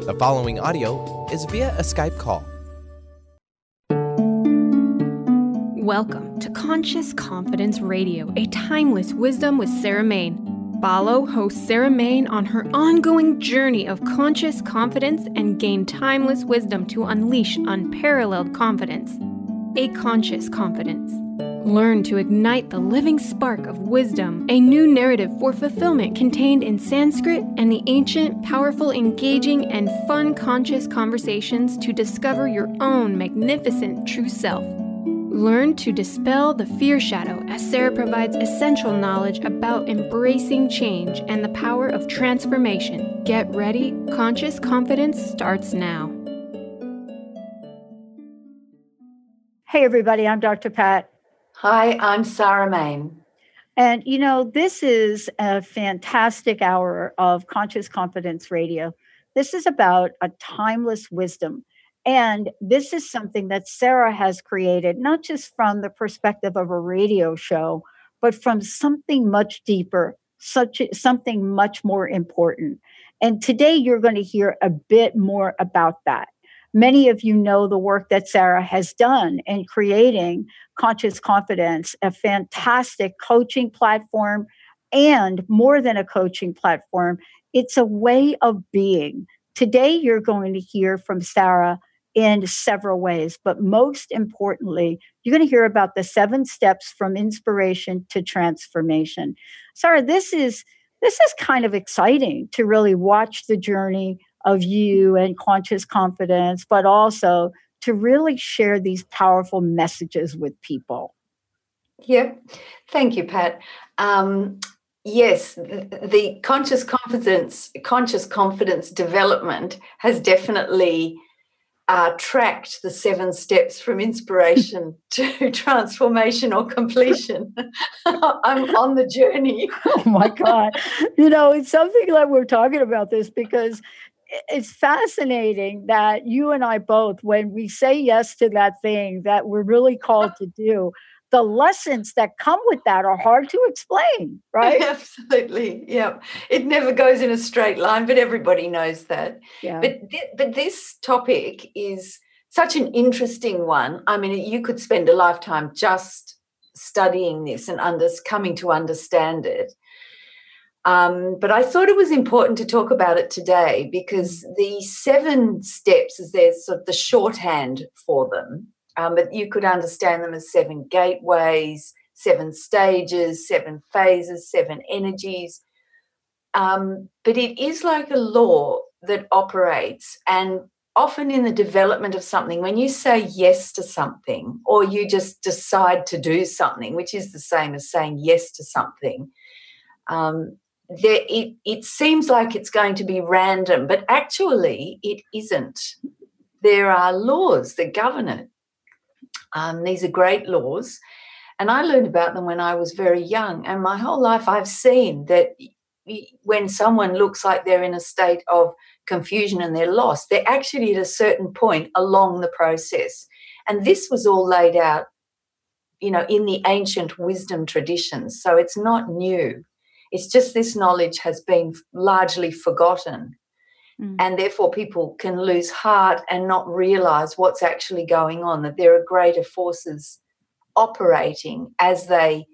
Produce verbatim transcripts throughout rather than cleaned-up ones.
The following audio is via a Skype call. Welcome to Conscious Confidence Radio, a timeless wisdom with Sarah Main. Follow host Sarah Main on her ongoing journey of conscious confidence and gain timeless wisdom to unleash unparalleled confidence. A conscious confidence. Learn to ignite the living spark of wisdom, a new narrative for fulfillment contained in Sanskrit and the ancient, powerful, engaging, and fun conscious conversations to discover your own magnificent true self. Learn to dispel the fear shadow as Sarah provides essential knowledge about embracing change and the power of transformation. Get ready, Conscious Confidence starts now. Hey everybody, I'm Doctor Pat. Hi, I'm Sarah Main. And you know, this is a fantastic hour of Conscious Confidence Radio. This is about a timeless wisdom. And this is something that Sarah has created, not just from the perspective of a radio show, but from something much deeper, such something much more important. And today you're going to hear a bit more about that. Many of you know the work that Sarah has done in creating Conscious Confidence, a fantastic coaching platform, and more than a coaching platform, it's a way of being. Today, you're going to hear from Sarah in several ways, but most importantly, you're going to hear about the seven steps from inspiration to transformation. Sarah, this is this is kind of exciting to really watch the journey of you and Conscious Confidence, but also to really share these powerful messages with people. Yep. Thank you, Pat. Um, yes, the, the conscious confidence, conscious confidence development has definitely uh, tracked the seven steps from inspiration to transformation or completion. I'm on the journey. Oh my God. You know, it's something like we're talking about this because it's fascinating that you and I both, when we say yes to that thing that we're really called to do, the lessons that come with that are hard to explain, right? Absolutely. Yeah. It never goes in a straight line, but everybody knows that. Yeah. But, th- but this topic is such an interesting one. I mean, you could spend a lifetime just studying this and under- coming to understand it. Um, but I thought it was important to talk about it today because the seven steps, is there's sort of the shorthand for them, um, but you could understand them as seven gateways, seven stages, seven phases, seven energies. Um, but it is like a law that operates, and often in the development of something, when you say yes to something or you just decide to do something, which is the same as saying yes to something, um, There, it, it seems like it's going to be random, but actually it isn't. There are laws that govern it. Um, these are great laws, and I learned about them when I was very young, and my whole life I've seen that when someone looks like they're in a state of confusion and they're lost, they're actually at a certain point along the process. And this was all laid out, you know, in the ancient wisdom traditions, so it's not new. It's just this knowledge has been largely forgotten, mm. and therefore people can lose heart and not realise what's actually going on, that there are greater forces operating as they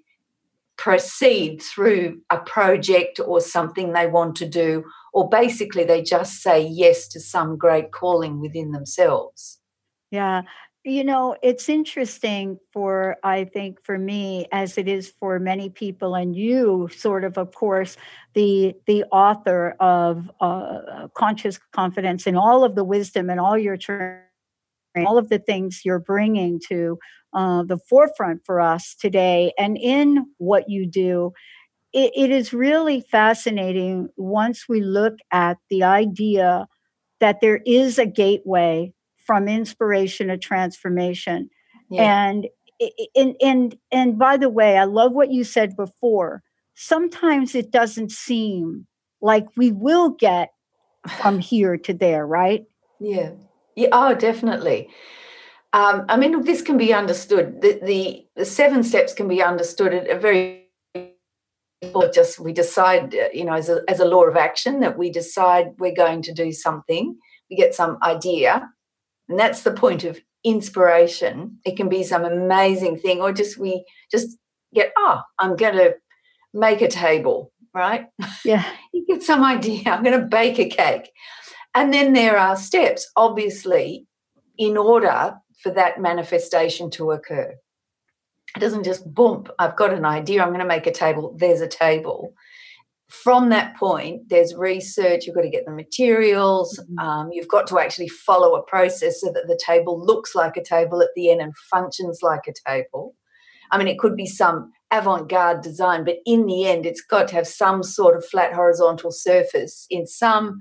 proceed through a project or something they want to do, or basically they just say yes to some great calling within themselves. Yeah. You know, it's interesting for, I think, for me, as it is for many people, and you sort of, of course, the the author of uh, Conscious Confidence and all of the wisdom and all your training, all of the things you're bringing to uh, the forefront for us today, and in what you do, it, it is really fascinating once we look at the idea that there is a gateway from inspiration to transformation. Yeah. And, and, and, and by the way, I love what you said before. Sometimes it doesn't seem like we will get from here to there, right? Yeah. Yeah. Oh, definitely. Um, I mean, this can be understood. The, the, the seven steps can be understood at a very or just we decide, you know, as a, as a law of action that we decide we're going to do something, we get some idea, and that's the point of inspiration. It can be some amazing thing, or just we just get, oh, I'm going to make a table, right? Yeah. You get some idea, I'm going to bake a cake. And then there are steps, obviously, in order for that manifestation to occur. It doesn't just boom, I've got an idea, I'm going to make a table, there's a table. From that point, there's research, you've got to get the materials, mm-hmm. um, you've got to actually follow a process so that the table looks like a table at the end and functions like a table. I mean, it could be some avant-garde design, but in the end, it's got to have some sort of flat horizontal surface in some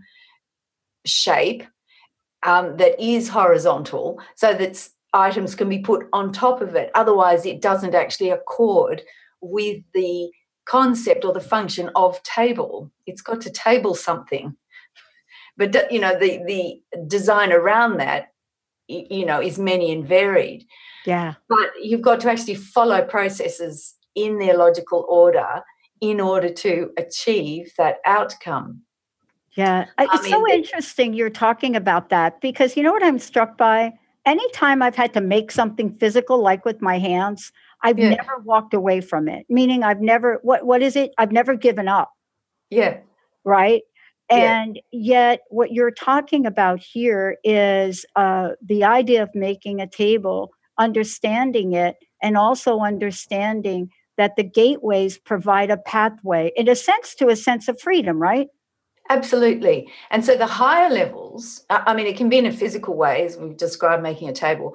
shape um, that is horizontal so that items can be put on top of it. Otherwise, it doesn't actually accord with the concept or the function of table. It's got to table something. But, you know, the, the design around that, you know, is many and varied. Yeah. But you've got to actually follow processes in their logical order in order to achieve that outcome. Yeah. It's I mean, so interesting you're talking about that, because you know what I'm struck by? Anytime I've had to make something physical, like with my hands, I've yeah. never walked away from it. Meaning I've never, what what is it? I've never given up. Yeah. Right. Yeah. And yet what you're talking about here is uh, the idea of making a table, understanding it, and also understanding that the gateways provide a pathway, in a sense, to a sense of freedom, right? Absolutely. And so the higher levels, I mean, it can be in a physical way, as we've described making a table,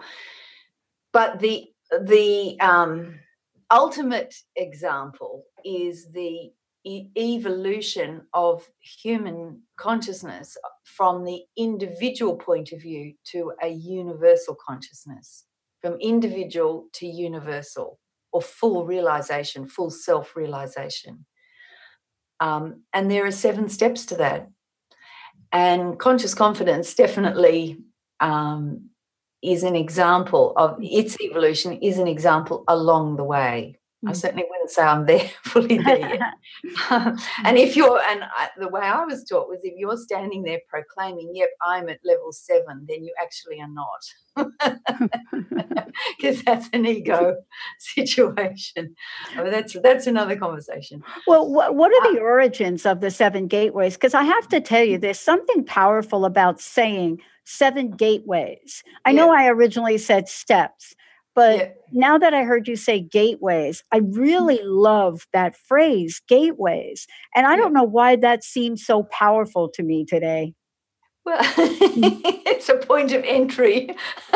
but the the um, ultimate example is the e- evolution of human consciousness from the individual point of view to a universal consciousness, from individual to universal, or full realization, full self-realization. Um, and there are seven steps to that. And conscious confidence definitely um, is an example of its evolution, is an example along the way. I certainly wouldn't say I'm there, fully there yet. um, and if you're, and I, the way I was taught was if you're standing there proclaiming, yep, I'm at level seven, then you actually are not. Because that's an ego situation. I mean, that's, that's another conversation. Well, wh- what are the uh, origins of the seven gateways? Because I have to tell you, there's something powerful about saying seven gateways. I yeah. know I originally said steps. But yeah. now that I heard you say gateways, I really love that phrase, gateways. And I yeah. don't know why that seems so powerful to me today. Well, it's a point of entry.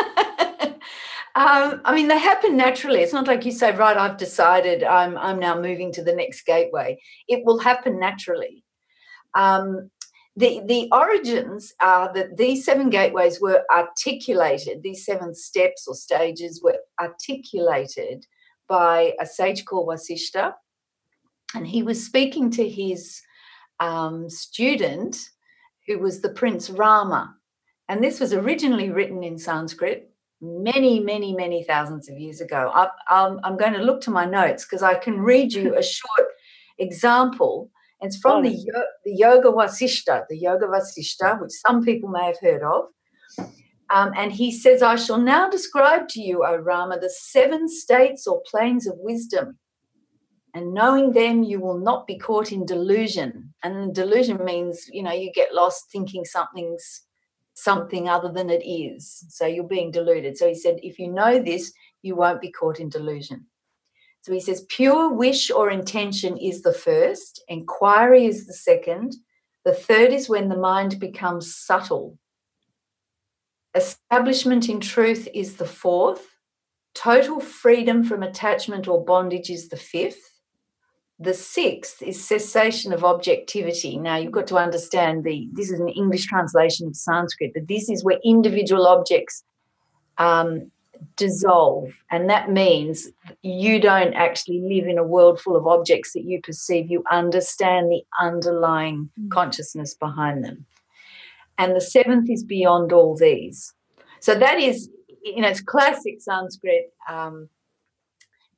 um, I mean, they happen naturally. It's not like you say, right, I've decided I'm, I'm now moving to the next gateway. It will happen naturally. Um, The, the origins are that these seven gateways were articulated, these seven steps or stages were articulated by a sage called Vasishta, and he was speaking to his um, student, who was the Prince Rama. And this was originally written in Sanskrit many, many, many thousands of years ago. I, I'm, I'm going to look to my notes because I can read you a short example. It's from the, the Yoga Vasishta, the Yoga Vasishta, which some people may have heard of. Um, and he says, I shall now describe to you, O Rama, the seven states or planes of wisdom. And knowing them, you will not be caught in delusion. And delusion means, you know, you get lost thinking something's something other than it is. So you're being deluded. So he said, if you know this, you won't be caught in delusion. So he says, pure wish or intention is the first, inquiry is the second, the third is when the mind becomes subtle. Establishment in truth is the fourth, total freedom from attachment or bondage is the fifth, the sixth is cessation of objectivity. Now you've got to understand, the this is an English translation of Sanskrit, but this is where individual objects um, dissolve, and that means you don't actually live in a world full of objects that you perceive. You understand the underlying mm. consciousness behind them. And the seventh is beyond all these. So that is, you know, it's classic Sanskrit um,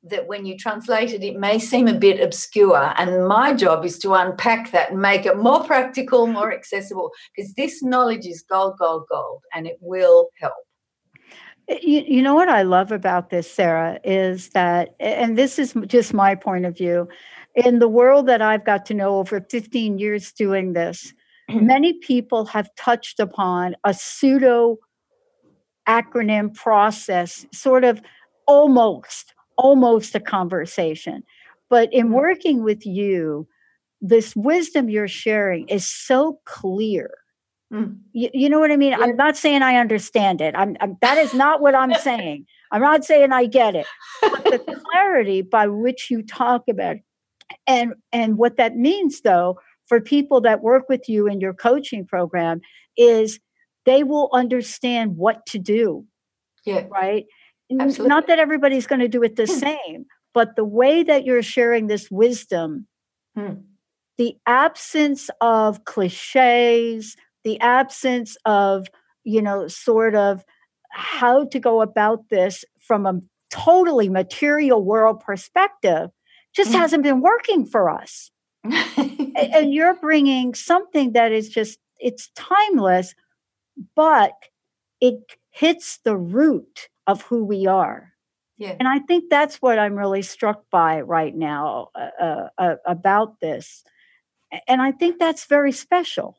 that when you translate it, it may seem a bit obscure. And my job is to unpack that and make it more practical, more accessible, because this knowledge is gold, gold, gold, and it will help. You, you know what I love about this, Sarah, is that, and this is just my point of view, in the world that I've got to know over fifteen years doing this, many people have touched upon a pseudo acronym process, sort of almost, almost a conversation. But in working with you, this wisdom you're sharing is so clear. Mm. You, you know what I mean? Yeah. I'm not saying I understand it. I'm, I'm that is not what I'm saying. I'm not saying I get it. But the clarity by which you talk about it, and and what that means, though, for people that work with you in your coaching program is they will understand what to do. Yeah. Right? Absolutely. Not that everybody's going to do it the same, but the way that you're sharing this wisdom, hmm. the absence of cliches, the absence of, you know, sort of how to go about this from a totally material world perspective just mm. hasn't been working for us. And you're bringing something that is just, it's timeless, but it hits the root of who we are. Yeah. And I think that's what I'm really struck by right now uh, uh, about this. And I think that's very special.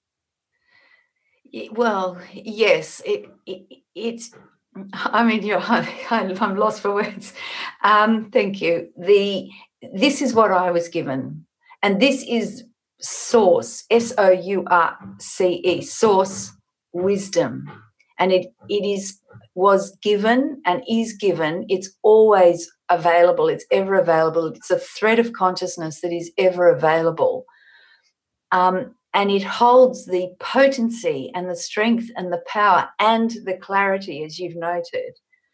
Well, yes, it, it it's, I mean, you're, I'm lost for words. Um, thank you. The, this is what I was given. And this is source, S O U R C E, source wisdom. And it it is was given and is given. It's always available. It's ever available. It's a thread of consciousness that is ever available. Um, and it holds the potency and the strength and the power and the clarity, as you've noted,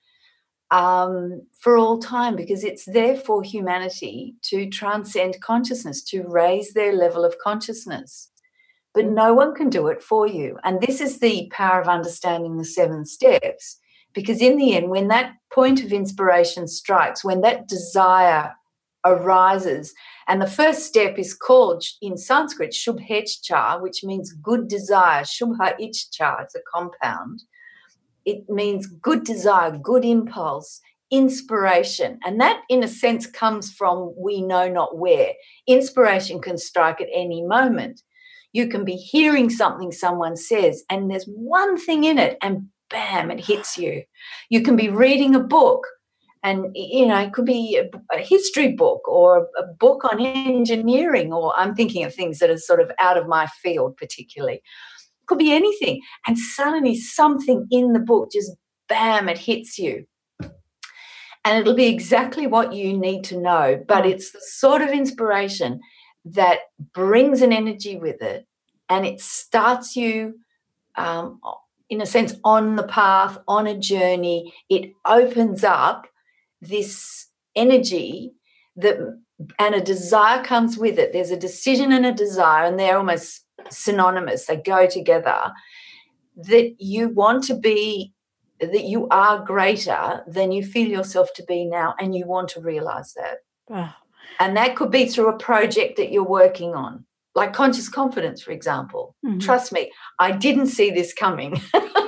um, for all time, because it's there for humanity to transcend consciousness, to raise their level of consciousness. But no one can do it for you. And this is the power of understanding the seven steps, because in the end, when that point of inspiration strikes, when that desire arises, and the first step is called in Sanskrit Shubhechcha, which means good desire. Shubha Ichcha, it's a compound. It means good desire, good impulse, inspiration. And that, in a sense, comes from we know not where. Inspiration can strike at any moment. You can be hearing something someone says, and there's one thing in it, and bam, it hits you. You can be reading a book, and, you know, it could be a, a history book or a book on engineering, or I'm thinking of things that are sort of out of my field particularly. It could be anything. And suddenly something in the book just, bam, it hits you. And it'll be exactly what you need to know, but it's the sort of inspiration that brings an energy with it, and it starts you, um, in a sense, on the path, on a journey. It opens up this energy that, and a desire comes with it. There's a decision and a desire, and they're almost synonymous. They go together, that you want to be, that you are greater than you feel yourself to be now, and you want to realize that. Wow. And that could be through a project that you're working on, like Conscious Confidence, for example. Mm-hmm. Trust me, I didn't see this coming.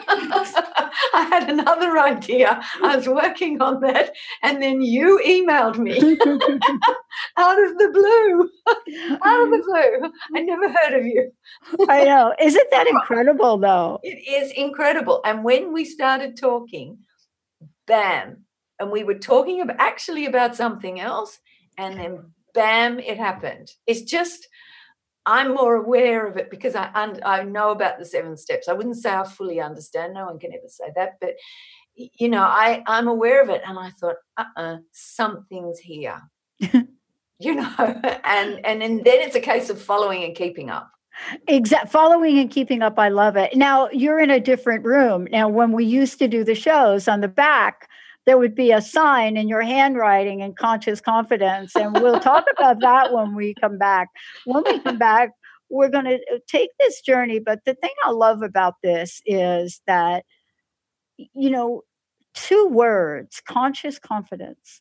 I had another idea. I was working on that, and then you emailed me out of the blue. Out of the blue. I never heard of you. I know. Isn't that incredible, though? It is incredible. And when we started talking, bam, and we were talking about, actually about something else, and then bam, it happened. It's just, I'm more aware of it because I un- I know about the seven steps. I wouldn't say I fully understand. No one can ever say that. But, you know, I, I'm aware of it. And I thought, uh-uh, something's here, you know, and, and, and then it's a case of following and keeping up. Exactly. Following and keeping up. I love it. Now, you're in a different room. Now, when we used to do the shows on the back, there would be a sign in your handwriting and Conscious Confidence. And we'll talk about that when we come back. When we come back, we're going to take this journey. But the thing I love about this is that, you know, two words, Conscious Confidence,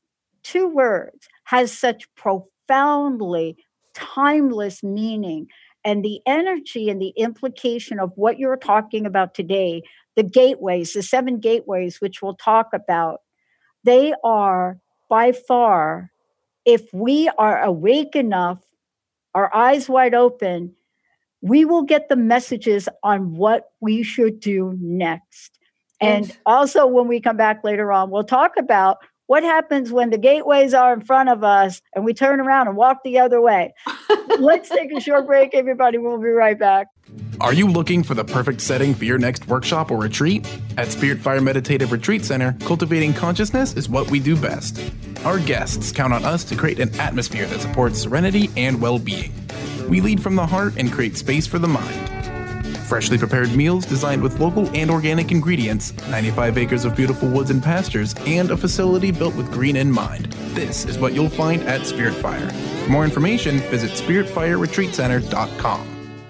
two words has such profoundly timeless meaning. And the energy and the implication of what you're talking about today, the gateways, the seven gateways, which we'll talk about, they are by far, if we are awake enough, our eyes wide open, we will get the messages on what we should do next. And Yes. also, when we come back later on, we'll talk about what happens when the gateways are in front of us and we turn around and walk the other way. Let's take a short break, everybody. We'll be right back. Are you looking for the perfect setting for your next workshop or retreat? At Spirit Fire Meditative Retreat Center, cultivating consciousness is what we do best. Our guests count on us to create an atmosphere that supports serenity and well-being. We lead from the heart and create space for the mind. Freshly prepared meals designed with local and organic ingredients, ninety-five acres of beautiful woods and pastures, and a facility built with green in mind. This is what you'll find at Spirit Fire. For more information, visit spirit fire retreat center dot com.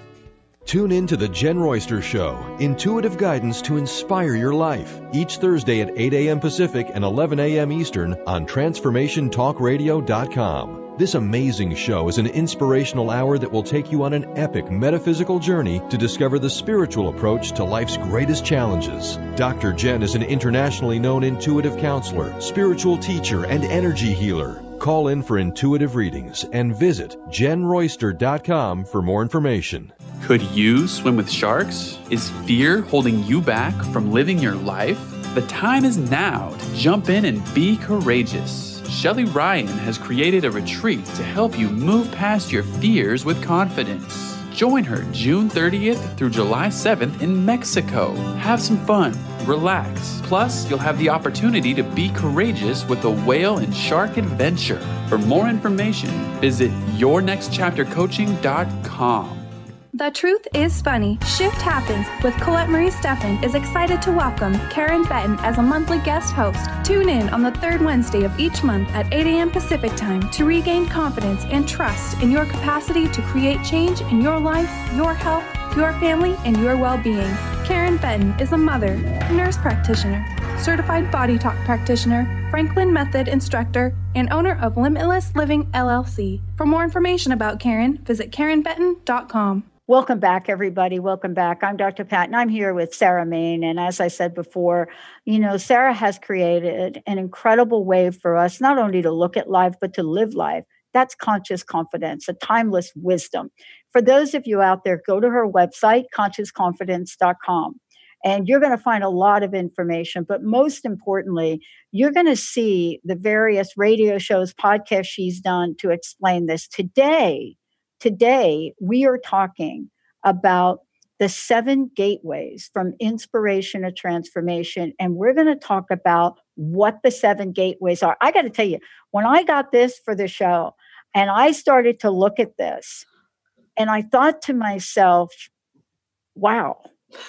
Tune in to The Jen Royster Show, intuitive guidance to inspire your life, each Thursday at eight a.m. Pacific and eleven a.m. Eastern on transformation talk radio dot com. This amazing show is an inspirational hour that will take you on an epic metaphysical journey to discover the spiritual approach to life's greatest challenges. Doctor Jen is an internationally known intuitive counselor, spiritual teacher, and energy healer. Call in for intuitive readings and visit jen royster dot com for more information. Could you swim with sharks? Is fear holding you back from living your life? The time is now to jump in and be courageous. Shelly Ryan has created a retreat to help you move past your fears with confidence. Join her June thirtieth through July seventh in Mexico. Have some fun, relax. Plus, you'll have the opportunity to be courageous with a whale and shark adventure. For more information, visit your next chapter coaching dot com. The Truth is Funny. Shift Happens with Colette Marie Steffen is excited to welcome Karen Benton as a monthly guest host. Tune in on the third Wednesday of each month at eight a.m. Pacific Time to regain confidence and trust in your capacity to create change in your life, your health, your family, and your well-being. Karen Benton is a mother, nurse practitioner, certified body talk practitioner, Franklin Method instructor, and owner of Limitless Living L L C. For more information about Karen, visit karen benton dot com. Welcome back, everybody. Welcome back. I'm Doctor Pat, and I'm here with Sarah Main. And as I said before, you know, Sarah has created an incredible way for us not only to look at life, but to live life. That's conscious confidence, a timeless wisdom. For those of you out there, go to her website, conscious confidence dot com. And you're going to find a lot of information. But most importantly, you're going to see the various radio shows, podcasts she's done to explain this. Today, Today, we are talking about the seven gateways from inspiration to transformation. And we're going to talk about what the seven gateways are. I got to tell you, when I got this for the show and I started to look at this, and I thought to myself, wow,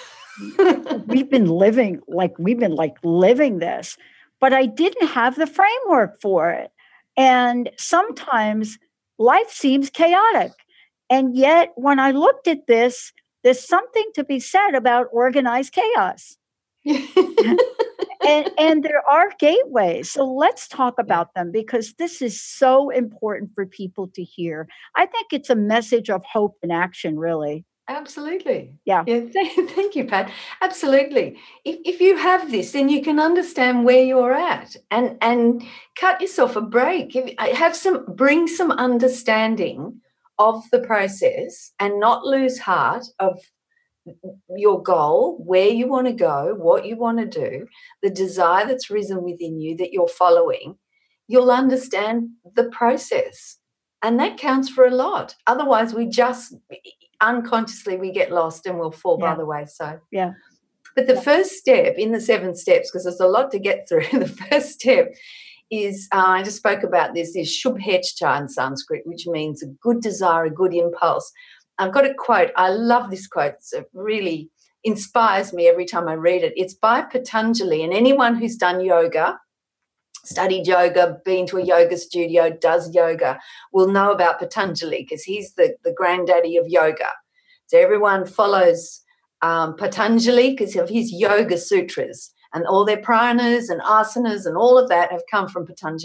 we've been living like we've been like living this, but I didn't have the framework for it. And sometimes life seems chaotic. And yet, when I looked at this, there's something to be said about organized chaos. and, and there are gateways. So let's talk about them because this is so important for people to hear. I think it's a message of hope and action, really. Absolutely. Yeah. Yeah. Th- thank you, Pat. Absolutely. If, if you have this, then you can understand where you're at and, and cut yourself a break. If, have some, bring some understanding of the process and not lose heart of your goal, where you want to go, what you want to do, the desire that's risen within you that you're following. You'll understand the process. And that counts for a lot. Otherwise, we just unconsciously we get lost and we'll fall yeah. by the wayside. Yeah. But the yeah. first step in the seven steps, because there's a lot to get through, the first step is, uh, I just spoke about this, is Shubhechcha in Sanskrit, which means a good desire, a good impulse. I've got a quote. I love this quote. It really inspires me every time I read it. It's by Patanjali, and anyone who's done yoga, studied yoga, been to a yoga studio, does yoga, will know about Patanjali because he's the, the granddaddy of yoga. So everyone follows um, Patanjali because of his yoga sutras, and all their pranas and asanas and all of that have come from Patanjali.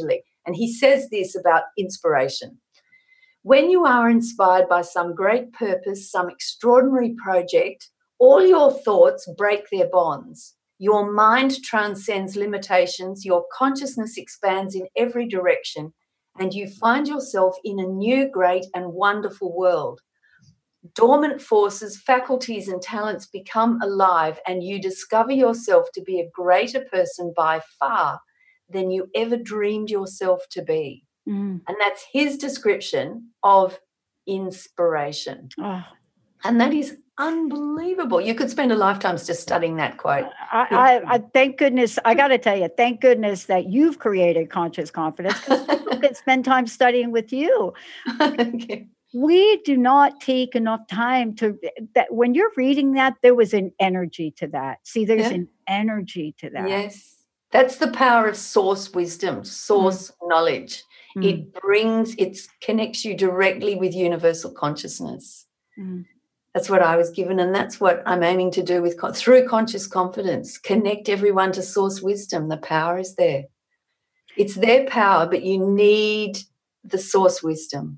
And he says this about inspiration. When you are inspired by some great purpose, some extraordinary project, all your thoughts break their bonds. Your mind transcends limitations. Your consciousness expands in every direction, and you find yourself in a new, great, and wonderful world. Dormant forces, faculties, and talents become alive, and you discover yourself to be a greater person by far than you ever dreamed yourself to be. Mm. And that's his description of inspiration. Oh. And that is unbelievable. You could spend a lifetime just studying that quote. I, I, I thank goodness. I got to tell you, thank goodness that you've created Conscious Confidence, because people can spend time studying with you. Okay. We do not take enough time to that. When you're reading that, there was an energy to that. See, there's Yeah. an energy to that. Yes. That's the power of source wisdom, source mm. knowledge. Mm. It brings, it connects you directly with universal consciousness. Mm. That's what I was given, and that's what I'm aiming to do with through Conscious Confidence. Connect everyone to source wisdom. The power is there. It's their power, but you need the source wisdom.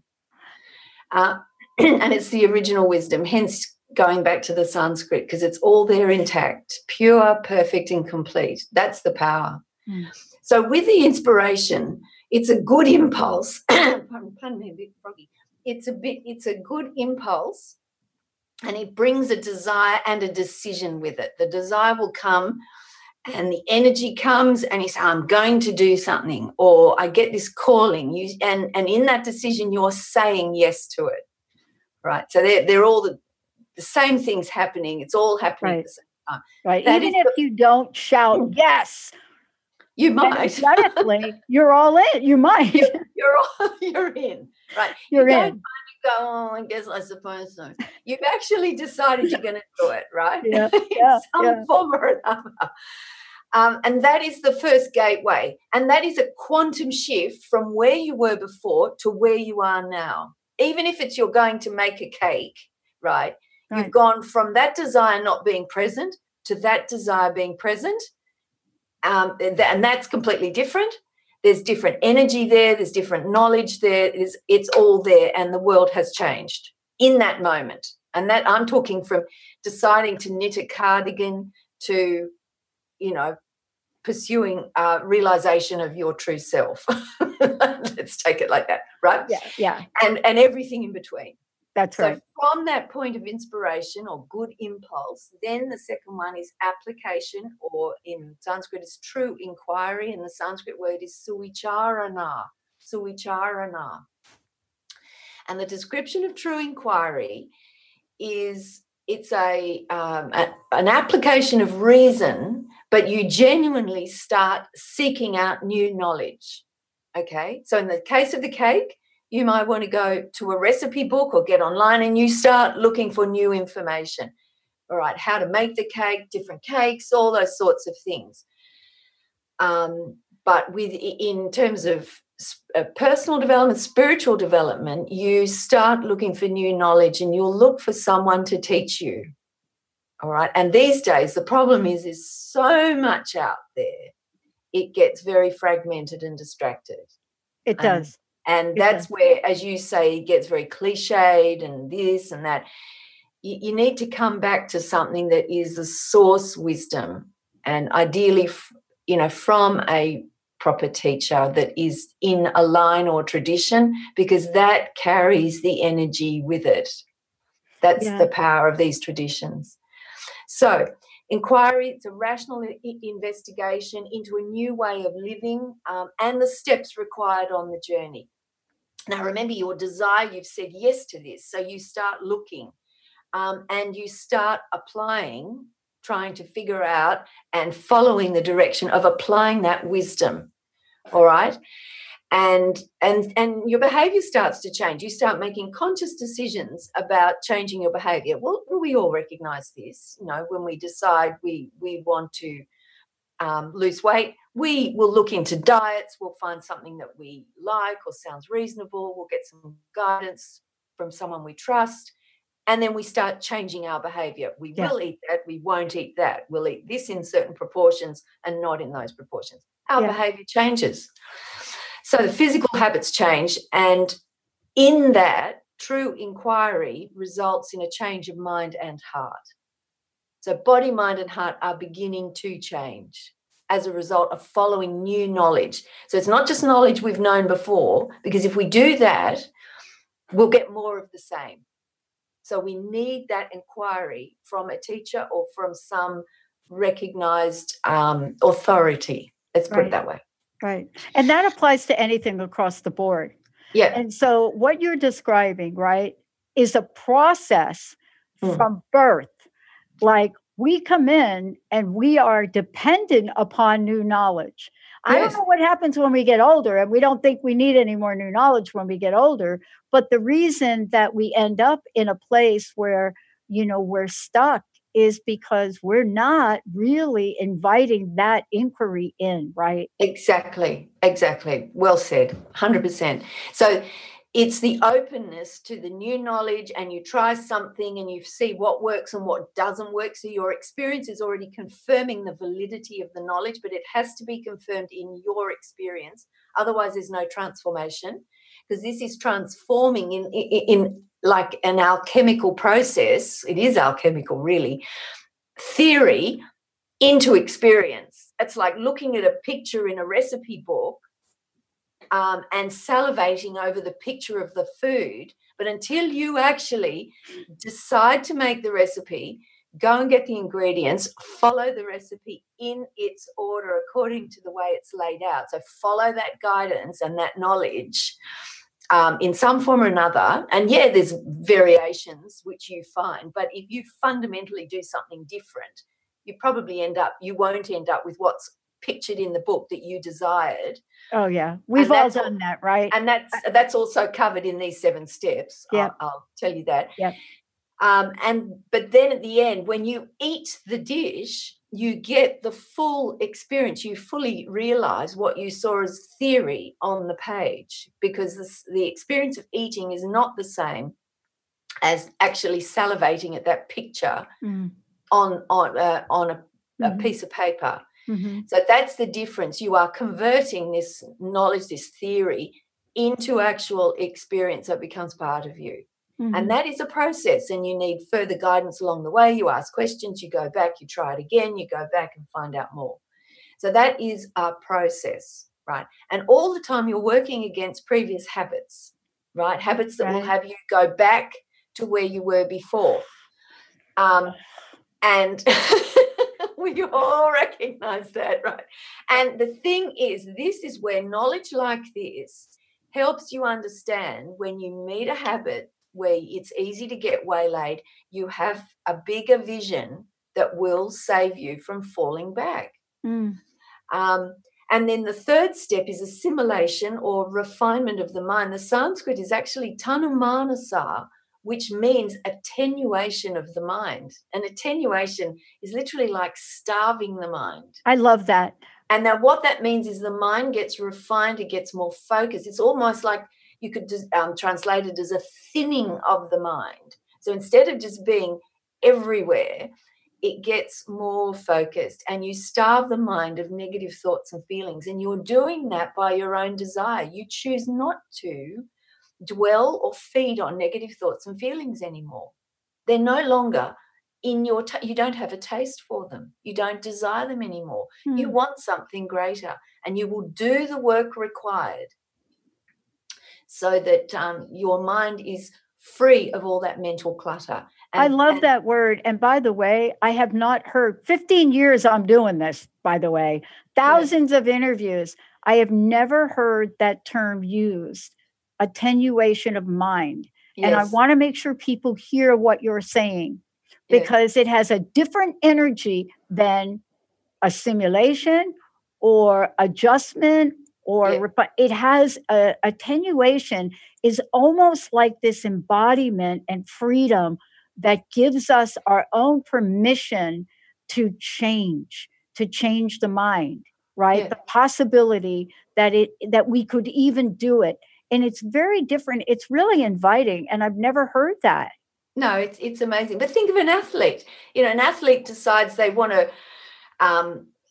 Uh, and it's the original wisdom, hence going back to the Sanskrit, because it's all there intact, pure, perfect, and complete. That's the power. Mm. So with the inspiration, it's a good impulse. pardon, pardon me, a bit froggy. It's a bit. It's a good impulse. And it brings a desire and a decision with it. The desire will come and the energy comes and you say, I'm going to do something, or I get this calling. You, and, and in that decision, you're saying yes to it, right? So they're, they're all the, the same things happening. It's all happening right. at the same time. Right. That Even if the, you don't shout yes, you might. Energetically, you're all in. You might. You're, you're, all, you're in, right? You're you in. Go, oh, I guess I suppose so. You've actually decided you're going to do it, right? Yeah, In yeah, some yeah. form or another. Um, and that is the first gateway. And that is a quantum shift from where you were before to where you are now. Even if it's you're going to make a cake, right? Right. You've gone from that desire not being present to that desire being present. Um, and, th- and that's completely different. There's different energy there. There's different knowledge there. It's, it's all there, and the world has changed in that moment. And that I'm talking from deciding to knit a cardigan to, you know, pursuing uh, realization of your true self. Let's take it like that, right? Yeah, yeah. And and everything in between. That's So right. from that point of inspiration or good impulse, then the second one is application, or in Sanskrit is true inquiry, and the Sanskrit word is suicharana, suicharana. And the description of true inquiry is it's a, um, a an application of reason, but you genuinely start seeking out new knowledge, okay? So in the case of the cake, you might want to go to a recipe book or get online and you start looking for new information. All right, how to make the cake, different cakes, all those sorts of things. Um, but with in terms of uh, personal development, spiritual development, you start looking for new knowledge and you'll look for someone to teach you. All right, and these days the problem is there's so much out there. It gets very fragmented and distracted. It does. And, and that's where, as you say, it gets very cliched and this and that. You, you need to come back to something that is the source wisdom, and ideally, you know, from a proper teacher that is in a line or tradition, because that carries the energy with it. That's Yeah. the power of these traditions. So inquiry, it's a rational I- investigation into a new way of living, um, and the steps required on the journey. Now, remember your desire, you've said yes to this, so you start looking um, and you start applying, trying to figure out and following the direction of applying that wisdom, all right? And and and your behaviour starts to change. You start making conscious decisions about changing your behaviour. Well, we all recognise this, you know, when we decide we we want to um, lose weight, we will look into diets. We'll find something that we like or sounds reasonable. We'll get some guidance from someone we trust, and then we start changing our behaviour. We Yeah. will eat that. We won't eat that. We'll eat this in certain proportions and not in those proportions. Our Yeah. behaviour changes. So the physical habits change, and in that, true inquiry results in a change of mind and heart. So body, mind, and heart are beginning to change as a result of following new knowledge. So it's not just knowledge we've known before, because if we do that, we'll get more of the same. So we need that inquiry from a teacher or from some recognized um, authority. Let's put Right. it that way. Right. And that applies to anything across the board. Yeah. And so what you're describing, right, is a process Mm. from birth. Like we come in and we are dependent upon new knowledge. I Yes. don't know what happens when we get older, and we don't think we need any more new knowledge when we get older. But the reason that we end up in a place where, you know, we're stuck is because we're not really inviting that inquiry in, right? Exactly, exactly. Well said, one hundred percent. So it's the openness to the new knowledge, and you try something and you see what works and what doesn't work. So your experience is already confirming the validity of the knowledge, but it has to be confirmed in your experience. Otherwise, there's no transformation, because this is transforming in, in, in like an alchemical process. It is alchemical, really. Theory into experience. It's like looking at a picture in a recipe book um, and salivating over the picture of the food. But until you actually decide to make the recipe, go and get the ingredients, follow the recipe in its order according to the way it's laid out. So follow that guidance and that knowledge um, in some form or another. And, yeah, there's variations which you find. But if you fundamentally do something different, you probably end up, you won't end up with what's pictured in the book that you desired. Oh, yeah. We've all that's done all- that, right? And that's that's also covered in these seven steps. Yeah. I'll, I'll tell you that. Yeah. Um, and but then at the end, when you eat the dish, you get the full experience. You fully realize what you saw as theory on the page, because this, the experience of eating is not the same as actually salivating at that picture Mm. on on uh, on a, a Mhm. piece of paper. Mhm. So that's the difference. You are converting this knowledge, this theory, into actual experience that becomes part of you. Mhm. And that is a process, and you need further guidance along the way. You ask questions, you go back, you try it again, you go back and find out more. So that is a process, right? And all the time you're working against previous habits, right? Habits that will Right. have you go back to where you were before. Um, and we all recognize that, right? And the thing is, this is where knowledge like this helps you understand when you meet a habit where it's easy to get waylaid, you have a bigger vision that will save you from falling back. Mm. Um, and then the third step is assimilation or refinement of the mind. The Sanskrit is actually tanumanasa, which means attenuation of the mind. And attenuation is literally like starving the mind. I love that. And now what that means is the mind gets refined, it gets more focused. It's almost like you could just, um, translate it as a thinning of the mind. So instead of just being everywhere, it gets more focused, and you starve the mind of negative thoughts and feelings. And you're doing that by your own desire. You choose not to dwell or feed on negative thoughts and feelings anymore. They're no longer in your, ta- you don't have a taste for them. You don't desire them anymore. Hmm. You want something greater, and you will do the work required so that um, your mind is free of all that mental clutter. And, I love and- that word. And by the way, I have not heard fifteen years I'm doing this, by the way, thousands of interviews. I have never heard that term used, attenuation of mind. And I Yes, want to make sure people hear what you're saying, yeah. because it has a different energy than assimilation or adjustment or Yeah. refi- it has a attenuation is almost like this embodiment and freedom that gives us our own permission to change, to change the mind, right? Yeah. The possibility that it that we could even do it. And it's very different. It's really inviting. And I've never heard that. No, it's it's amazing. But think of an athlete. You know, an athlete decides they want to um,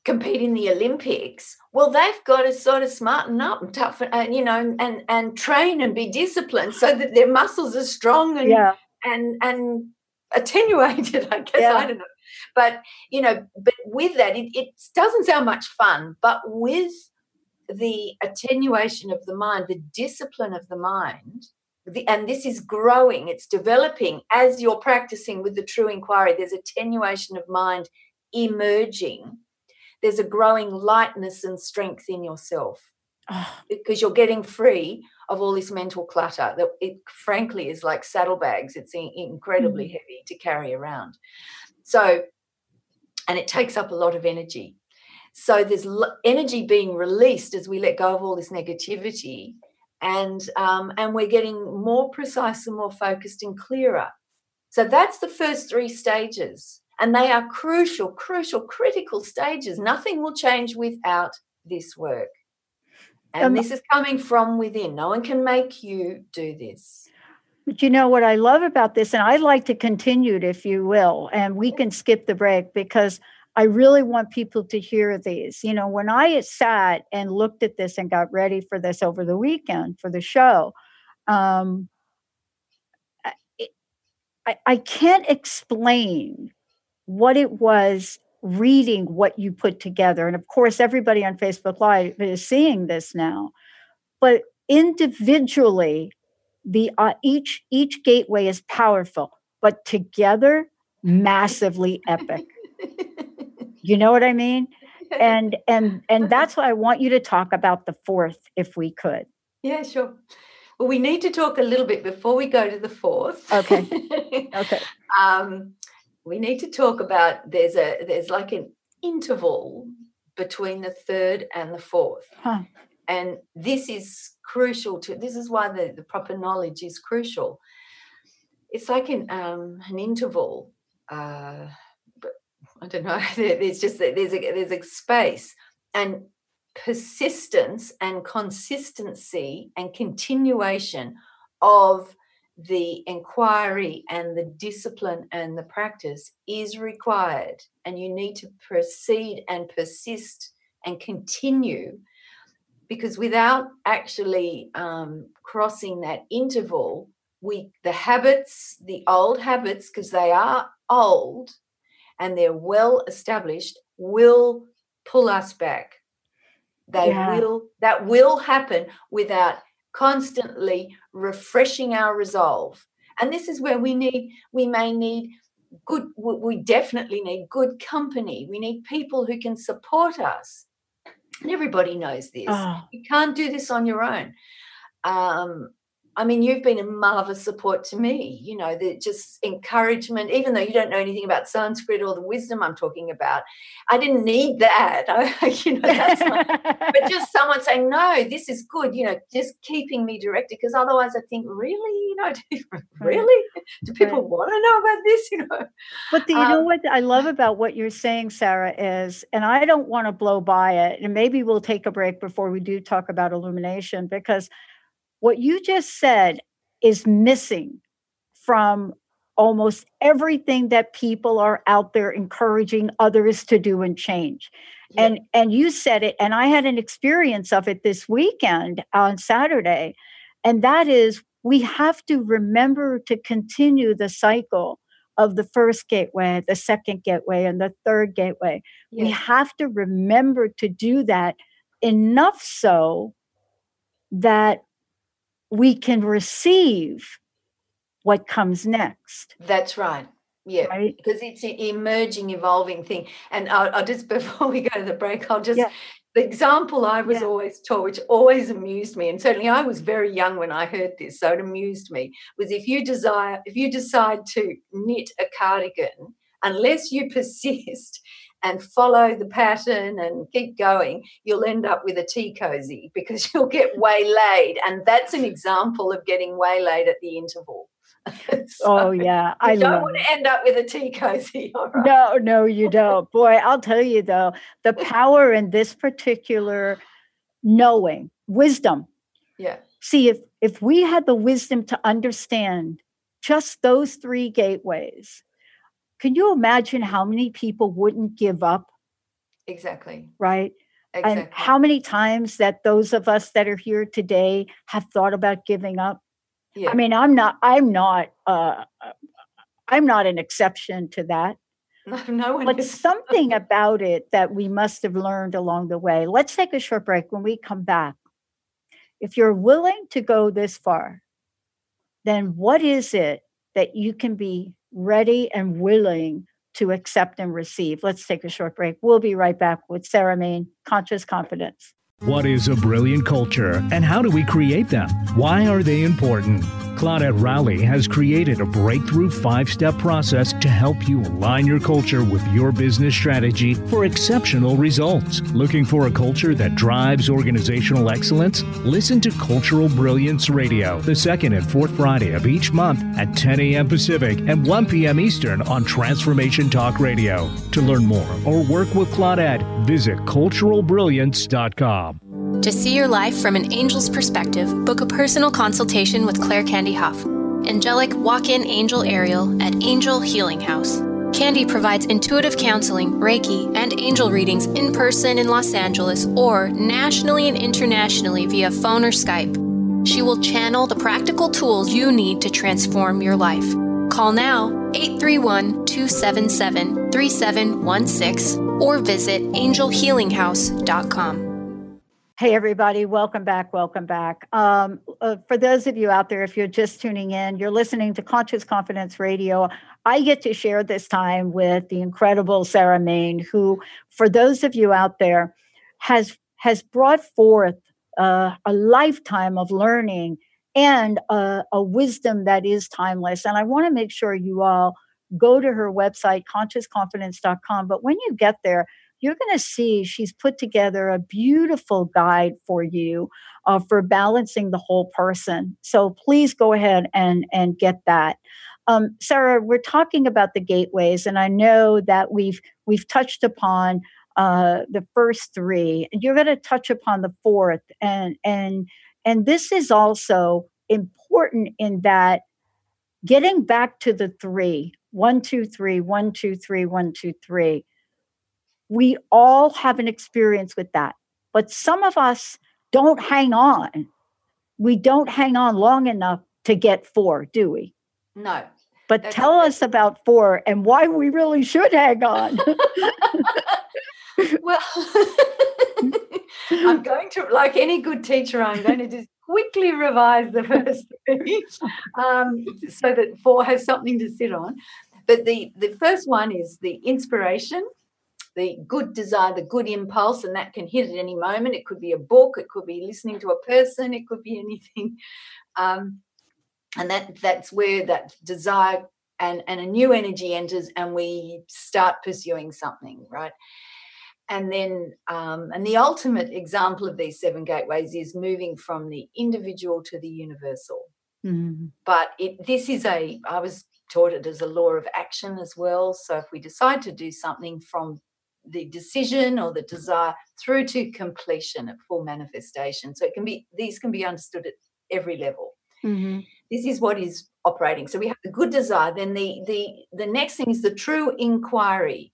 compete in the Olympics, well, they've got to sort of smarten up and tough and, you know, and and train and be disciplined so that their muscles are strong and Yeah. and and attenuated, I guess. Yeah. I don't know. But, you know, but with that, it, it doesn't sound much fun, but with the attenuation of the mind, the discipline of the mind, the, and this is growing, it's developing as you're practicing with the true inquiry, there's attenuation of mind emerging. There's a growing lightness and strength in yourself Oh, because you're getting free of all this mental clutter that it frankly is like saddlebags. It's in, incredibly Mhm. heavy to carry around. So, and it takes up a lot of energy. So there's l- energy being released as we let go of all this negativity, and um, and we're getting more precise and more focused and clearer. So that's the first three stages, and they are crucial, crucial, critical stages. Nothing will change without this work. And Um, this is coming from within. No one can make you do this. But you know what I love about this, and I'd like to continue it if you will, and we can skip the break because I really want people to hear these. You know, when I sat and looked at this and got ready for this over the weekend for the show, um, I, it- I, I can't explain what it was reading what you put together. And of course, everybody on Facebook Live is seeing this now. But individually, the uh, each each gateway is powerful, but together, massively epic. You know what I mean? And and and that's why I want you to talk about the fourth, if we could. Yeah, sure. Well, we need to talk a little bit before we go to the fourth. Okay. Okay. um, we need to talk about there's a there's like an interval between the third and the fourth. Huh. And this is crucial to, this is why the, the proper knowledge is crucial. It's like an um, an interval, uh, but I don't know. There's just there's a there's a space, and persistence and consistency and continuation of the inquiry and the discipline and the practice is required, and you need to proceed and persist and continue. Because without actually um, crossing that interval, we the habits, the old habits, because they are old and they're well established, will pull us back. They Yeah. will. That will happen without constantly refreshing our resolve. And this is where we need. We may need good. We definitely need good company. We need people who can support us. And everybody knows this. Oh. You can't do this on your own. Um, I mean, you've been a marvelous support to me, you know, the just encouragement, even though you don't know anything about Sanskrit or the wisdom I'm talking about. I didn't need that. I, you know, that's not, but just someone saying, no, this is good, you know, just keeping me directed. Because otherwise I think, really, you know, really? Do people Right. want to know about this, you know? But the, you know Um, what I love about what you're saying, Sarah, is, and I don't want to blow by it, and maybe we'll take a break before we do talk about illumination, because what you just said is missing from almost everything that people are out there encouraging others to do and change. Yeah. And and you said it, and I had an experience of it this weekend on Saturday, and that is we have to remember to continue the cycle of the first gateway, the second gateway, and the third gateway. We Yeah. have to remember to do that enough so that we can receive what comes next, That's right. Yeah, right? because it's an emerging, evolving thing. And I'll, I'll just, before we go to the break, I'll just, Yeah. the example I was Yeah. always taught, which always amused me, and certainly I was very young when I heard this, so it amused me, was if you desire, if you decide to knit a cardigan, unless you persist and follow the pattern and keep going, you'll end up with a tea cozy because you'll get waylaid. And that's an example of getting waylaid at the interval. So Oh yeah, I you don't love want it. to end up with a tea cozy, all right? No, no, you don't. Boy, I'll tell you though, the power in this particular knowing, wisdom. Yeah, See, if if we had the wisdom to understand just those three gateways, can you imagine how many people wouldn't give up? Exactly. Right? Exactly. And how many times that those of us that are here today have thought about giving up? Yeah. I mean, I'm not, I'm not, uh, I'm not an exception to that. No, no one But is. something about it that we must have learned along the way. Let's take a short break. When we come back, if you're willing to go this far, then what is it that you can be ready and willing to accept and receive? Let's take a short break. We'll be right back with Sarah Main, Conscious Confidence. What is a brilliant culture, and how do we create them? Why are they important? Claudette Rowley has created a breakthrough five-step process to help you align your culture with your business strategy for exceptional results. Looking for a culture that drives organizational excellence? Listen to Cultural Brilliance Radio, the second and fourth Friday of each month at ten a.m. Pacific and one p.m. Eastern on Transformation Talk Radio. To learn more or work with Claudette, visit cultural brilliance dot com. To see your life from an angel's perspective, book a personal consultation with Claire Candy Huff, angelic walk-in angel Ariel at Angel Healing House. Candy provides intuitive counseling, Reiki, and angel readings in person in Los Angeles or nationally and internationally via phone or Skype. She will channel the practical tools you need to transform your life. Call now, eight three one, two seven seven, three seven one six, or visit angel healing house dot com. Hey, everybody. Welcome back. Welcome back. Um, uh, for those of you out there, if you're just tuning in, you're listening to Conscious Confidence Radio. I get to share this time with the incredible Sarah Main, who, for those of you out there, has, has brought forth uh, a lifetime of learning and a, a wisdom that is timeless. And I want to make sure you all go to her website, conscious confidence dot com. But when you get there, you're going to see she's put together a beautiful guide for you uh, for balancing the whole person. So please go ahead and, and get that. Um, Sarah, we're talking about the gateways, and I know that we've we've touched upon uh, the first three. You're going to touch upon the fourth, and and and this is also important in that getting back to the three, one, two, three, one, two, three, one, two, three. We all have an experience with that, but some of us don't hang on. We don't hang on long enough to get four, do we? No. But tell us about four and why we really should hang on. Well, I'm going to, like any good teacher, I'm going to just quickly revise the first three um, so that four has something to sit on. But the, the first one is the inspiration, the good desire, the good impulse, and that can hit at any moment. It could be a book, it could be listening to a person, it could be anything. Um, and that that's where that desire and, and a new energy enters and we start pursuing something, right? And then, um, and the ultimate example of these seven gateways is moving from the individual to the universal. Mm-hmm. But it, this is a, I was taught it as a law of action as well. So if we decide to do something from the decision or the desire through to completion at full manifestation. So it can be, these can be understood at every level. Mm-hmm. This is what is operating. So we have the good desire. Then the the the next thing is the true inquiry,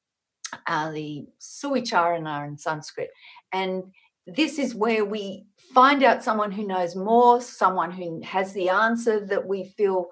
uh, the suicharana in Sanskrit. And this is where we find out someone who knows more, someone who has the answer that we feel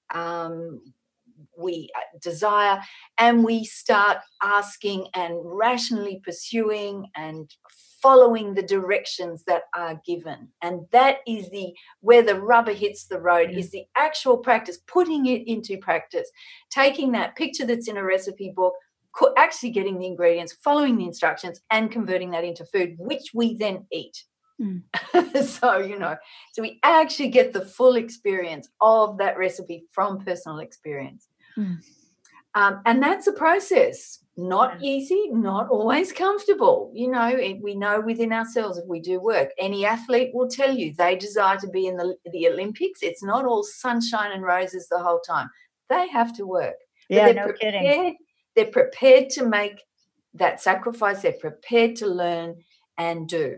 um, we desire, and we start asking and rationally pursuing and following the directions that are given. And that is the where the rubber hits the road, mm-hmm. is the actual practice, putting it into practice, taking that picture that's in a recipe book, actually getting the ingredients, following the instructions, and converting that into food, which we then eat. Mm. So, you know, so we actually get the full experience of that recipe from personal experience. Mm. Um, and that's a process, not easy, not always comfortable. You know, it, we know within ourselves if we do work. Any athlete will tell you they desire to be in the, the Olympics. It's not all sunshine and roses the whole time. They have to work. Yeah, they're no prepared, kidding. They're prepared to make that sacrifice. They're prepared to learn and do.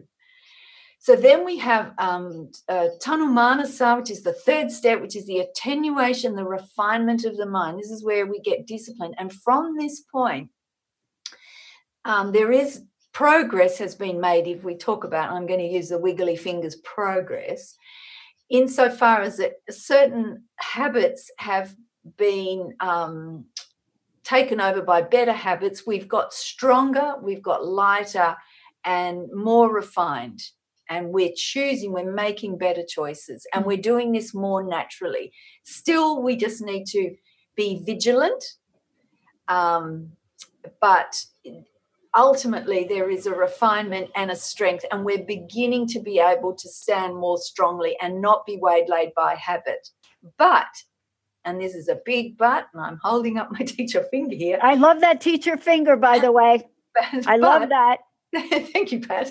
So then we have um, uh, Tanumanasa, which is the third step, which is the attenuation, the refinement of the mind. This is where we get discipline. And from this point, Um, there is progress has been made. If we talk about, I'm going to use the wiggly fingers, progress, insofar as that certain habits have been um, taken over by better habits. We've got stronger, we've got lighter and more refined, and we're choosing, we're making better choices, and we're doing this more naturally. Still, we just need to be vigilant, um, but ultimately there is a refinement and a strength, and we're beginning to be able to stand more strongly and not be waylaid by habit. But, and this is a big but, and I'm holding up my teacher finger here. I love that teacher finger, by the way. But, I love that. Thank you, Pat.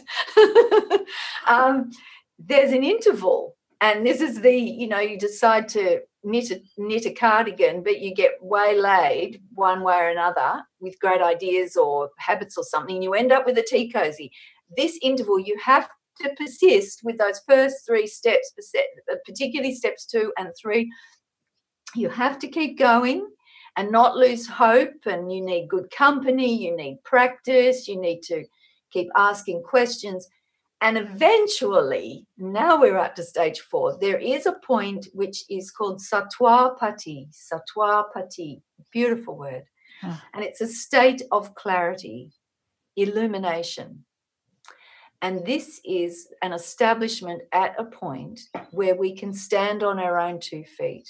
um, there's an interval, and this is the, you know, you decide to knit a, knit a cardigan, but you get waylaid one way or another with great ideas or habits or something, and you end up with a tea cozy. This interval, you have to persist with those first three steps, particularly steps two and three. You have to keep going and not lose hope, and you need good company, you need practice, you need to keep asking questions. And eventually, now we're up to stage four, there is a point which is called Sattva Pati, Sattva Pati, beautiful word. Oh. And it's a state of clarity, illumination. And this is an establishment at a point where we can stand on our own two feet.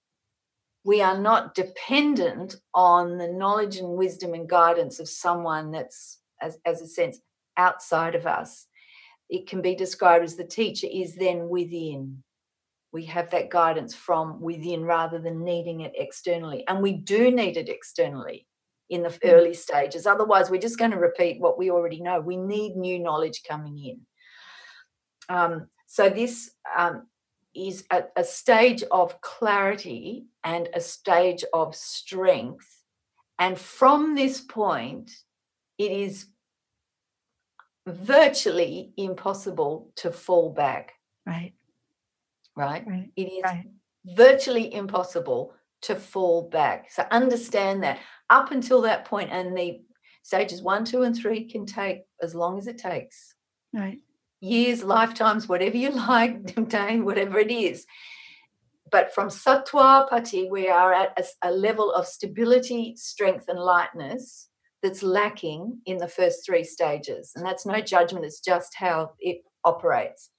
We are not dependent on the knowledge and wisdom and guidance of someone that's, as, as a sense, outside of us. It can be described as the teacher is then within. We have that guidance from within rather than needing it externally. And we do need it externally in the early stages. Otherwise, we're just going to repeat what we already know. We need new knowledge coming in. Um, so this um, is a, a stage of clarity and a stage of strength. And from this point, it is virtually impossible to fall back. Right. Right? Right. It is right. virtually impossible to fall back. So understand that up until that point, and the stages one, two, and three can take as long as it takes. Right. Years, lifetimes, whatever you like, Dane, whatever it is. But from Sattva Pati, we are at a, a level of stability, strength, and lightness that's lacking in the first three stages. And that's no judgment, it's just how it operates.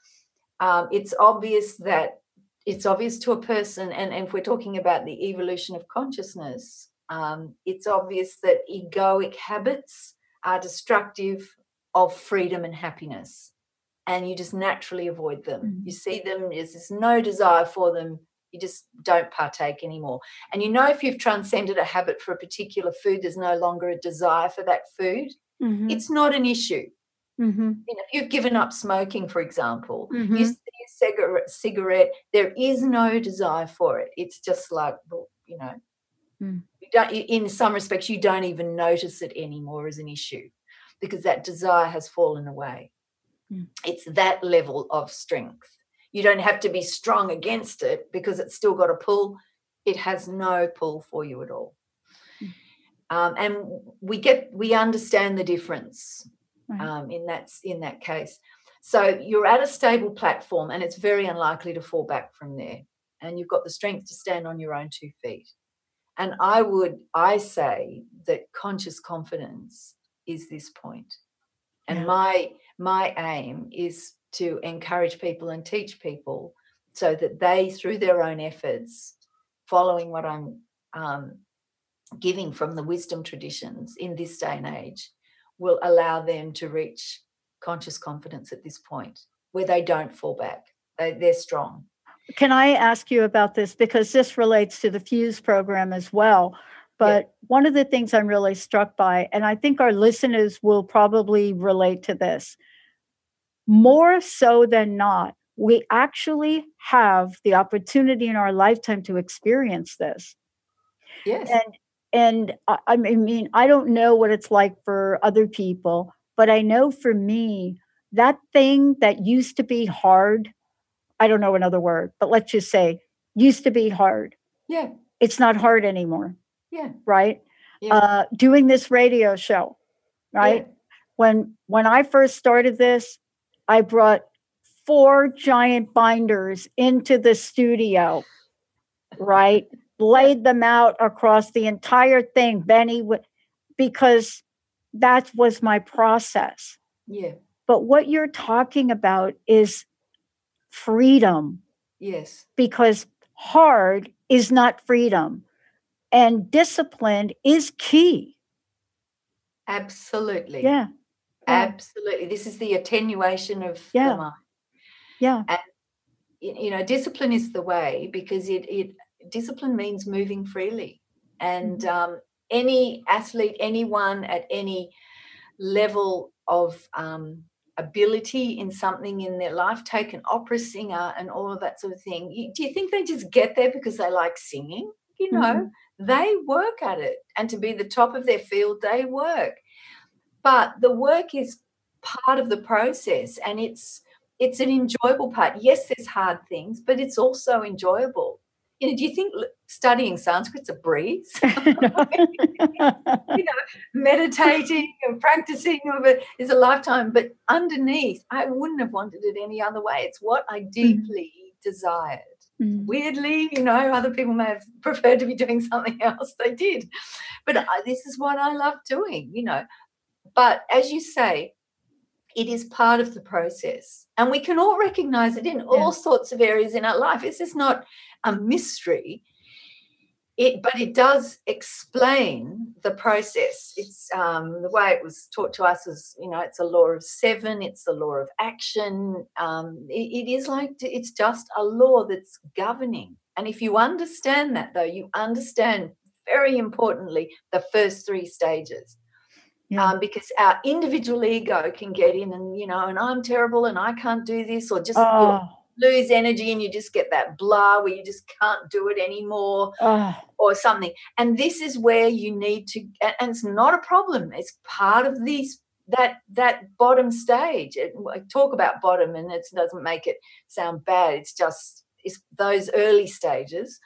Um, it's obvious that it's obvious to a person, and, and if we're talking about the evolution of consciousness, um, it's obvious that egoic habits are destructive of freedom and happiness, and you just naturally avoid them. Mm-hmm. You see them, there's, there's no desire for them, you just don't partake anymore. And you know if you've transcended a habit for a particular food, there's no longer a desire for that food, mm-hmm. it's not an issue. Mm-hmm. You know, if you've given up smoking, for example, mm-hmm. you see a cigarette, cigarette, there is no desire for it. It's just like, you know, mm. you don't, in some respects, you don't even notice it anymore as an issue because that desire has fallen away. Mm. It's that level of strength. You don't have to be strong against it because it's still got a pull. It has no pull for you at all. Mm. Um, and we get, we understand the difference. Right. Um, in that in that case. So you're at a stable platform and it's very unlikely to fall back from there. And you've got the strength to stand on your own two feet. And I would, I say that conscious confidence is this point. And yeah. my my aim is to encourage people and teach people so that they, through their own efforts, following what I'm um, giving from the wisdom traditions in this day and age, will allow them to reach conscious confidence at this point where they don't fall back. They, they're strong. Can I ask you about this? Because this relates to the FUSE program as well. But yeah. one of the things I'm really struck by, and I think our listeners will probably relate to this, more so than not, we actually have the opportunity in our lifetime to experience this. Yes. And And I, I mean, I don't know what it's like for other people, but I know for me, that thing that used to be hard, I don't know another word, but let's just say used to be hard. Yeah. It's not hard anymore. Yeah. Right? Yeah. Uh, doing this radio show, right? Yeah. When when I first started this, I brought four giant binders into the studio, right? Laid them out across the entire thing, Benny, because that was my process. Yeah. But what you're talking about is freedom. Yes. Because hard is not freedom, and discipline is key. Absolutely. Yeah. yeah. Absolutely. This is the attenuation of yeah. the mind. Yeah. And, you know, discipline is the way, because it, it discipline means moving freely. And mm-hmm. um, any athlete, anyone at any level of um, ability in something in their life, take an opera singer and all of that sort of thing. You, do you think they just get there because they like singing? You know, mm-hmm. they work at it. And to be the top of their field, they work. But the work is part of the process, and it's it's an enjoyable part. Yes, there's hard things, but it's also enjoyable. You know, do you think studying Sanskrit's a breeze? you know, meditating and practicing of it is a lifetime. But underneath, I wouldn't have wanted it any other way. It's what I deeply mm-hmm. desired. Mm-hmm. Weirdly, you know, other people may have preferred to be doing something else. They did. But I, this is what I love doing, you know. But as you say, it is part of the process. And we can all recognize it in all yeah. sorts of areas in our life. This is not a mystery, it, but it does explain the process. It's um, the way it was taught to us is, you know, it's a law of seven, it's the law of action. Um, it, it is like, it's just a law that's governing. And if you understand that, though, you understand, very importantly, the first three stages. Yeah. Um, because our individual ego can get in and, you know, and I'm terrible and I can't do this, or just oh. lose energy and you just get that blah where you just can't do it anymore oh. or something. And this is where you need to, and it's not a problem. It's part of these, that, that bottom stage. It, I talk about bottom and it doesn't make it sound bad. It's just, it's those early stages.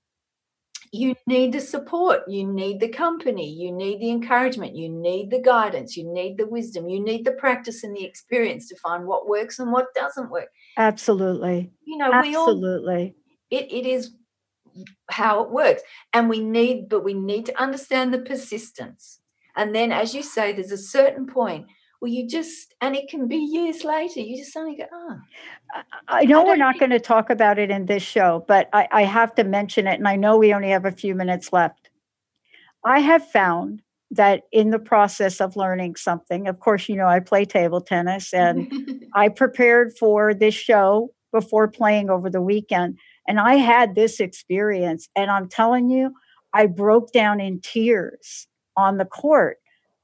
You need the support, you need the company, you need the encouragement, you need the guidance, you need the wisdom, you need the practice and the experience to find what works and what doesn't work. Absolutely. You know, Absolutely. we all, it, it is how it works. And we need, but we need to understand the persistence. And then, as you say, there's a certain point where you just, and it can be years later, you just suddenly go, oh. I know I we're not going to talk about it in this show, but I, I have to mention it, and I know we only have a few minutes left. I have found that in the process of learning something, of course, you know, I play table tennis, and I prepared for this show before playing over the weekend, and I had this experience, and I'm telling you, I broke down in tears on the court.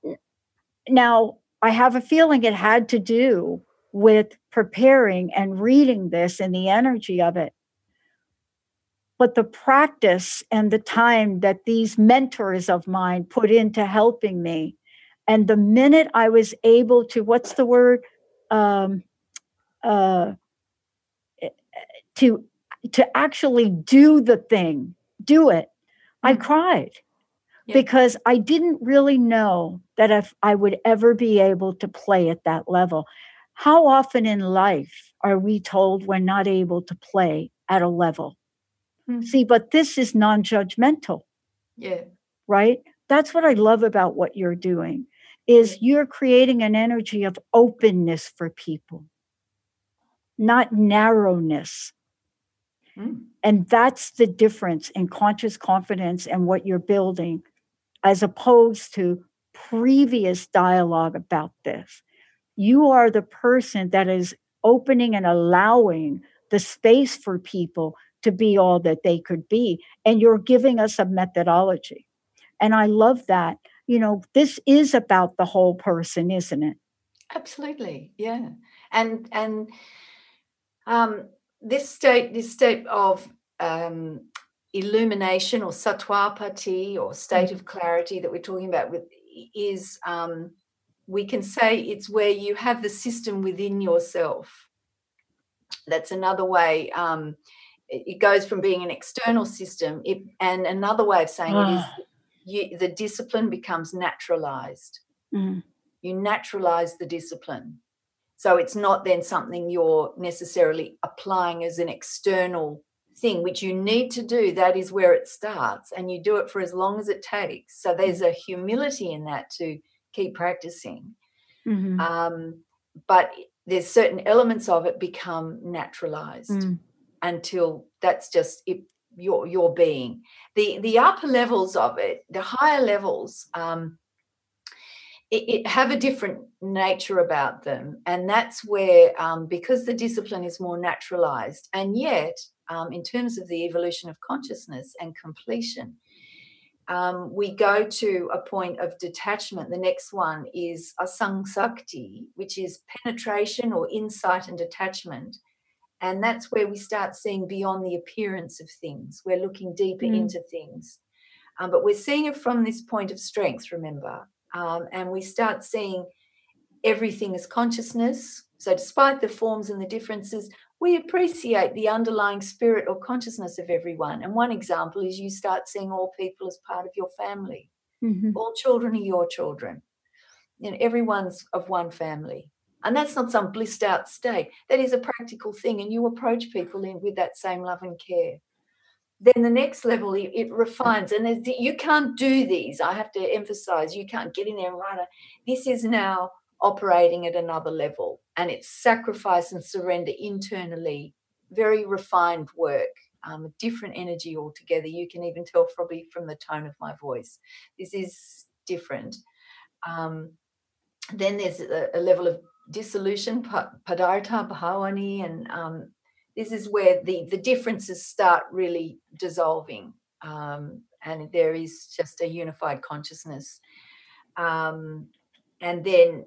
Now, I have a feeling it had to do with preparing and reading this and the energy of it. But the practice and the time that these mentors of mine put into helping me, and the minute I was able to, what's the word? Um, uh, to, to actually do the thing, do it, mm-hmm. I cried. Yeah. Because I didn't really know that if I would ever be able to play at that level. How often in life are we told we're not able to play at a level? Mm-hmm. See, but this is non-judgmental. Yeah. Right? That's what I love about what you're doing, is yeah. you're creating an energy of openness for people, not narrowness. Mm. And that's the difference in conscious confidence and what you're building, as opposed to previous dialogue about this. You are the person that is opening and allowing the space for people to be all that they could be. And you're giving us a methodology. And I love that. You know, this is about the whole person, isn't it? Absolutely. Yeah. And, and, um, this state, this state of, um, illumination or satwapati or state of clarity that we're talking about with is um, we can say it's where you have the system within yourself. That's another way. Um, it, it goes from being an external system, it, and another way of saying it is you, the discipline becomes naturalized. Mm. You naturalize the discipline. So it's not then something you're necessarily applying as an external thing, which you need to do. That is where it starts, and you do it for as long as it takes. So there's a humility in that to keep practicing. Mm-hmm. Um, but there's certain elements of it become naturalized mm. until that's just it, your your being. The the upper levels of it, the higher levels, um, it, it have a different nature about them, and that's where um, because the discipline is more naturalized, and yet um, in terms of the evolution of consciousness and completion, Um, we go to a point of detachment. The next one is asangsakti, which is penetration or insight and detachment. And that's where we start seeing beyond the appearance of things. We're looking deeper mm. into things. Um, but we're seeing it from this point of strength, remember. Um, and we start seeing everything as consciousness. So despite the forms and the differences, we appreciate the underlying spirit or consciousness of everyone. And one example is you start seeing all people as part of your family. Mm-hmm. All children are your children. You know, everyone's of one family. And that's not some blissed out state. That is a practical thing. And you approach people in with that same love and care. Then the next level, it, it refines. And you can't do these. I have to emphasize, you can't get in there and write it. This is now operating at another level, and it's sacrifice and surrender internally, very refined work, um, a different energy altogether. You can even tell probably from the tone of my voice. This is different. Um, then there's a, a level of dissolution, padartha bhavani, and um, this is where the, the differences start really dissolving, um, and there is just a unified consciousness. Um, and then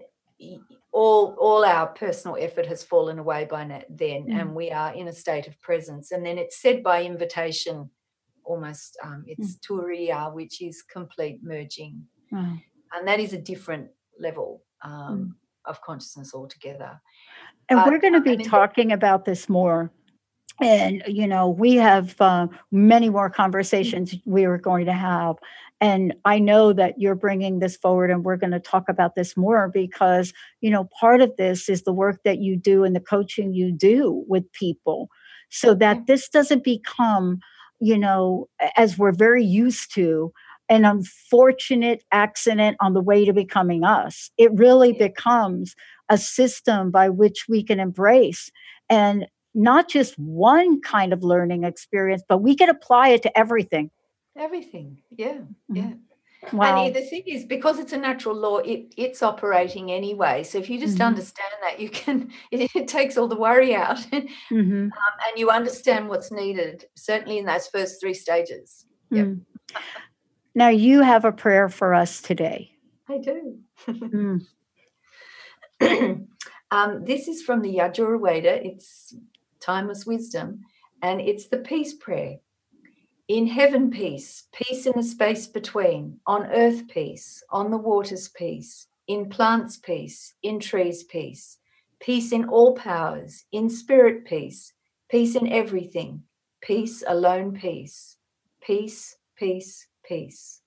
all all our personal effort has fallen away by then, mm. and we are in a state of presence. And then it's said by invitation, almost, um, it's mm. turiya, which is complete merging. Mm. And that is a different level um, mm. of consciousness altogether. And uh, we're going to be I mean, talking about this more. And, you know, we have uh, many more conversations we were going to have. And I know that you're bringing this forward, and we're going to talk about this more because, you know, part of this is the work that you do and the coaching you do with people so that this doesn't become, you know, as we're very used to, an unfortunate accident on the way to becoming us. It really becomes a system by which we can embrace, and not just one kind of learning experience, but we can apply it to everything. Everything, yeah, yeah. Wow. And the thing is, because it's a natural law, it, it's operating anyway. So if you just mm-hmm. understand that, you can, it, it takes all the worry out, mm-hmm. um, and you understand what's needed, certainly in those first three stages. Mm. Yep. Now you have a prayer for us today. I do. mm. um, this is from the Yajurveda. It's Timeless Wisdom, and it's the peace prayer. In heaven peace, peace in the space between, on earth peace, on the waters peace, in plants peace, in trees peace, peace in all powers, in spirit peace, peace in everything, peace, alone peace, peace, peace, peace.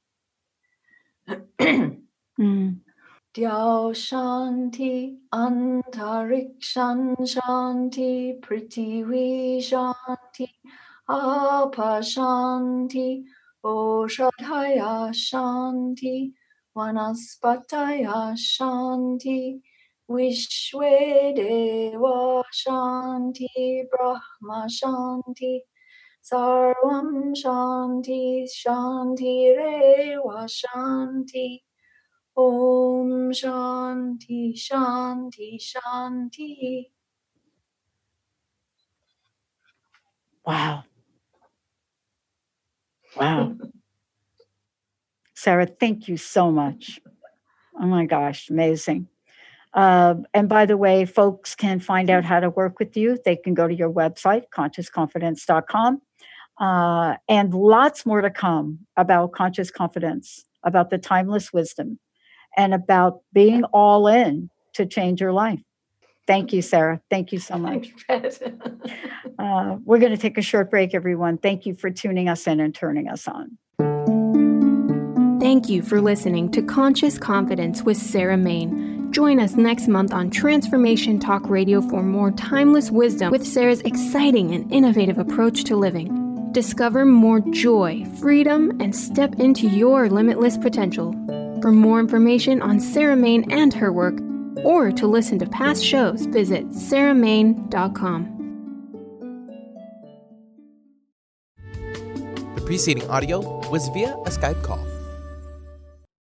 mm. Dhyao Shanti, Antarikshan Shanti, Prithvi Shanti, Apa Shanti, Oshadhaya Shanti, Vanaspataya Shanti, Vishwe Deva Shanti, Brahma Shanti, Sarvam Shanti, Shanti Reva Shanti, Om Shanti, Shanti, Shanti. Wow. Wow. Sarah, thank you so much. Oh my gosh, amazing. Uh, and by the way, folks can find out how to work with you. They can go to your website, conscious confidence dot com. Uh, and lots more to come about conscious confidence, about the timeless wisdom, and about being all in to change your life. Thank you, Sarah. Thank you so much. uh, we're going to take a short break, everyone. Thank you for tuning us in and turning us on. Thank you for listening to Conscious Confidence with Sarah Main. Join us next month on Transformation Talk Radio for more timeless wisdom with Sarah's exciting and innovative approach to living. Discover more joy, freedom, and step into your limitless potential. For more information on Sarah Main and her work, or to listen to past shows, visit sarah main dot com. The preceding audio was via a Skype call.